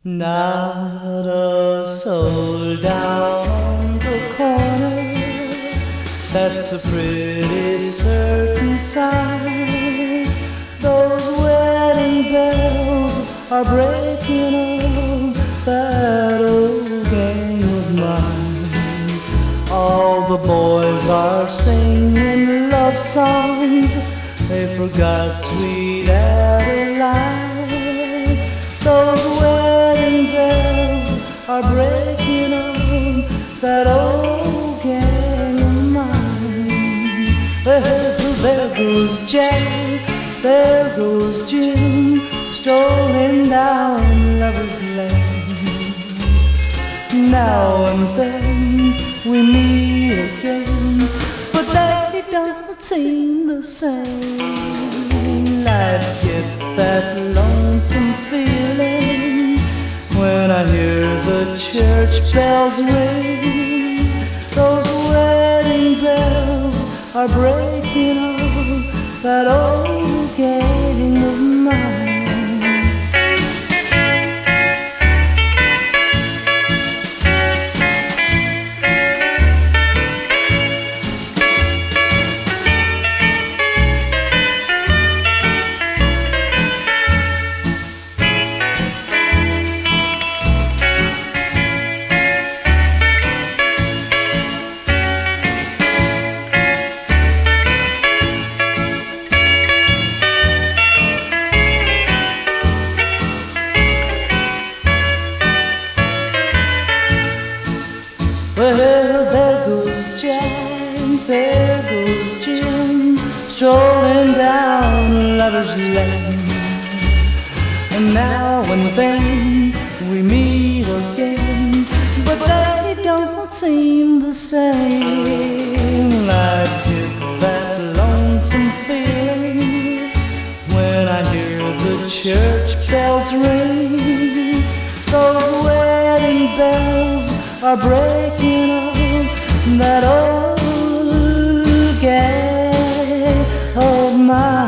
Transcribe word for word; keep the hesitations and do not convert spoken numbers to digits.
Not a soul down on the corner, that's a pretty certain sign. Those wedding bells are breaking up that old gang of mine. All the boys are singing love songs, they forgot sweet Adeline. Those wedding bells are breaking up that old gang of mine. Well, there goes Jack, there goes Jim, strolling down Lover's Lane. Now and then we meet again, but they don't seem the same. Life gets that lonesome feeling when I hear the church bells ring. Those wedding bells are breaking up that old gang of mine. Well, there goes Jack, there goes Jim, strolling down Lover's Lane. And now and then we meet again, but they don't seem the same. Life gets that lonesome feeling when I hear the church bells ring. Those wedding bells are breaking up that old gang of mine.